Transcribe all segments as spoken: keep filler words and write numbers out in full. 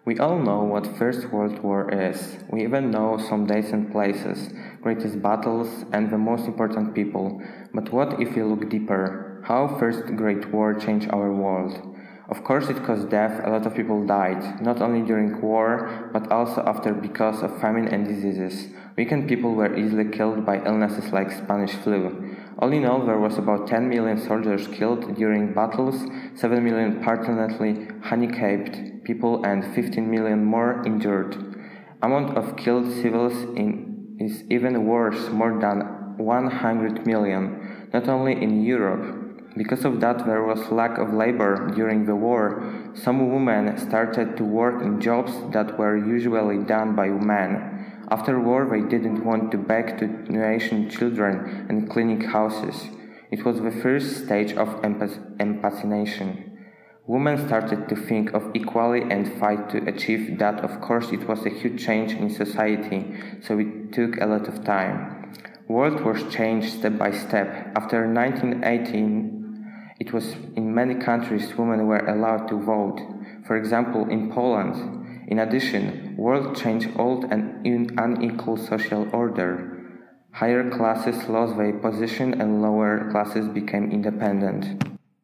We all know what First World War is. We even know some dates and places, greatest battles, and the most important people. But what if we look deeper? How First Great War changed our world? Of course it caused death, a lot of people died, not only during war, but also after because of famine and diseases. Weakened people were easily killed by illnesses like Spanish flu. All in all, there was about ten million soldiers killed during battles, seven million permanently handicapped people and fifteen million more injured. Amount of killed civils in, is even worse, more than one hundred million, not only in Europe. Because of that, there was lack of labor during the war. Some women started to work in jobs that were usually done by men. After war, they didn't want to beg to nation children and cleaning houses. It was the first stage of emancipation. Women started to think of equality and fight to achieve that. Of course, it was a huge change in society, so it took a lot of time. World was changed step by step. After nineteen eighteen, it was in many countries women were allowed to vote, for example in Poland. In addition, world changed old and unequal social order. Higher classes lost their position and lower classes became independent.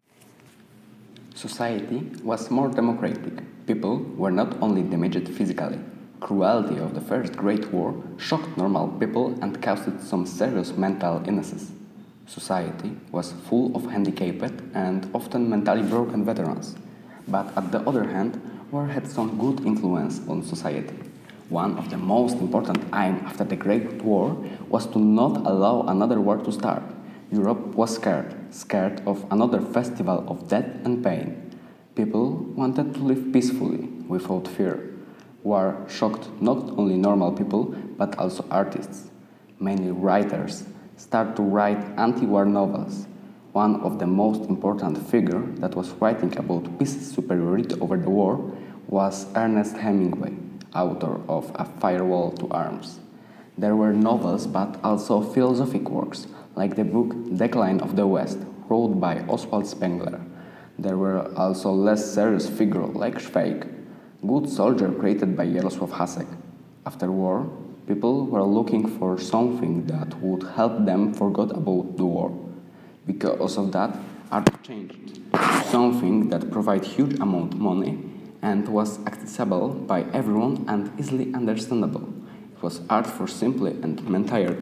Society was more democratic. People were not only damaged physically. Cruelty of the First Great War shocked normal people and caused some serious mental illnesses. Society was full of handicapped and often mentally broken veterans, but at the other hand, war had some good influence on society. One of the most important aims after the Great War was to not allow another war to start. Europe was scared, scared of another festival of death and pain. People wanted to live peacefully, without fear. War shocked not only normal people, but also artists. Many writers start to write anti-war novels. One of the most important figures that was writing about peace superiority over the war was Ernest Hemingway, author of A Farewell to Arms. There were novels but also philosophic works, like the book Decline of the West, wrote by Oswald Spengler. There were also less serious figures like Schweik, good soldier created by Jarosław Hasek. After war, people were looking for something that would help them forget about the war. Because of that, art changed. Something that provided huge amount of money and was accessible by everyone and easily understandable. It was art for simple and mentire.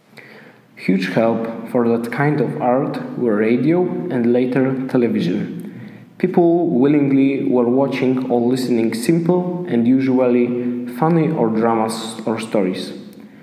Huge help for that kind of art were radio and later television. People willingly were watching or listening simple and usually funny or dramas or stories.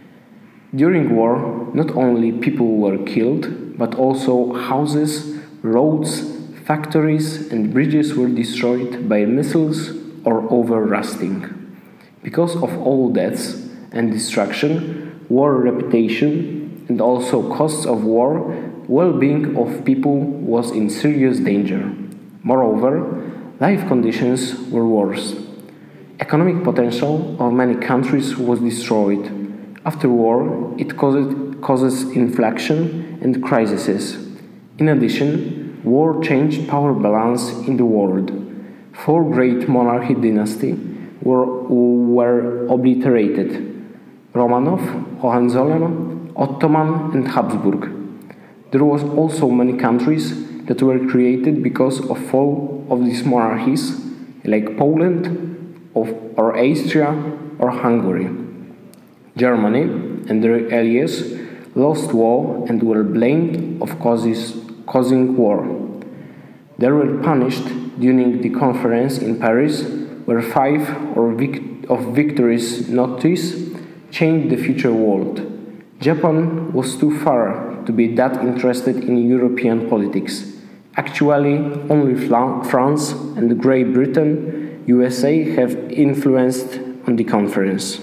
During war, not only people were killed, but also houses, roads, factories and bridges were destroyed by missiles or over-rusting. Because of all deaths and destruction, war reputation and also costs of war, well-being of people was in serious danger. Moreover, life conditions were worse. Economic potential of many countries was destroyed. After war, it caused, causes inflation and crises. In addition, war changed power balance in the world. Four great monarchy dynasties were, were obliterated: Romanov, Hohenzollern, Ottoman and Habsburg. There was also many countries that were created because of fall of these monarchies, like Poland of, or Austria or Hungary. Germany and their allies lost war and were blamed of causes, causing war. They were punished during the conference in Paris, where five or vic- of victories notice changed the future world. Japan was too far to be that interested in European politics. Actually, only France and Great Britain, U S A have influenced on the conference.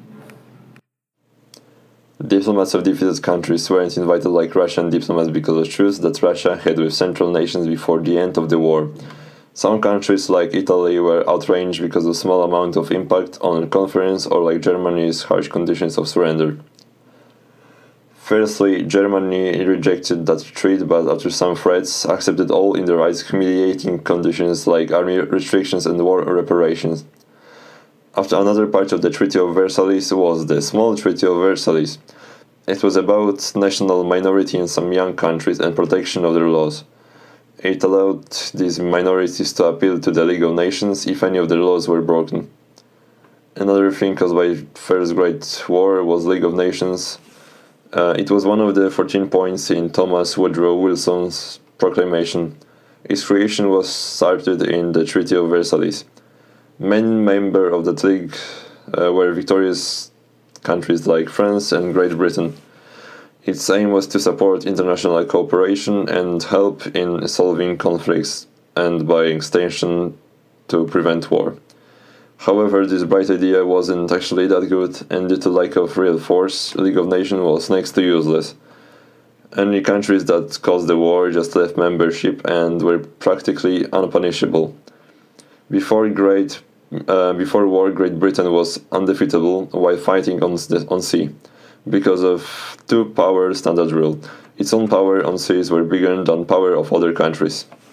Diplomats of defeated countries weren't invited like Russian diplomats because of truce that Russia had with Central nations before the end of the war. Some countries like Italy were outraged because of small amount of impact on the conference, or like Germany's harsh conditions of surrender. Firstly, Germany rejected that treaty, but after some threats, accepted all in the rights humiliating conditions like army restrictions and war reparations. After another part of the Treaty of Versailles was the Small Treaty of Versailles. It was about national minority in some young countries and protection of their laws. It allowed these minorities to appeal to the League of Nations if any of their laws were broken. Another thing caused by First Great War was League of Nations. Uh, it was one of the fourteen points in Thomas Woodrow Wilson's proclamation. Its creation was started in the Treaty of Versailles. Main members of that league uh, were victorious countries like France and Great Britain. Its aim was to support international cooperation and help in solving conflicts and, by extension, to prevent war. However, this bright idea wasn't actually that good, and due to lack of real force, League of Nations was next to useless. Any countries that caused the war just left membership and were practically unpunishable. Before Great Uh, before war, Great Britain was undefeatable while fighting on, on sea, because of two-power standard rule. Its own power on seas were bigger than power of other countries.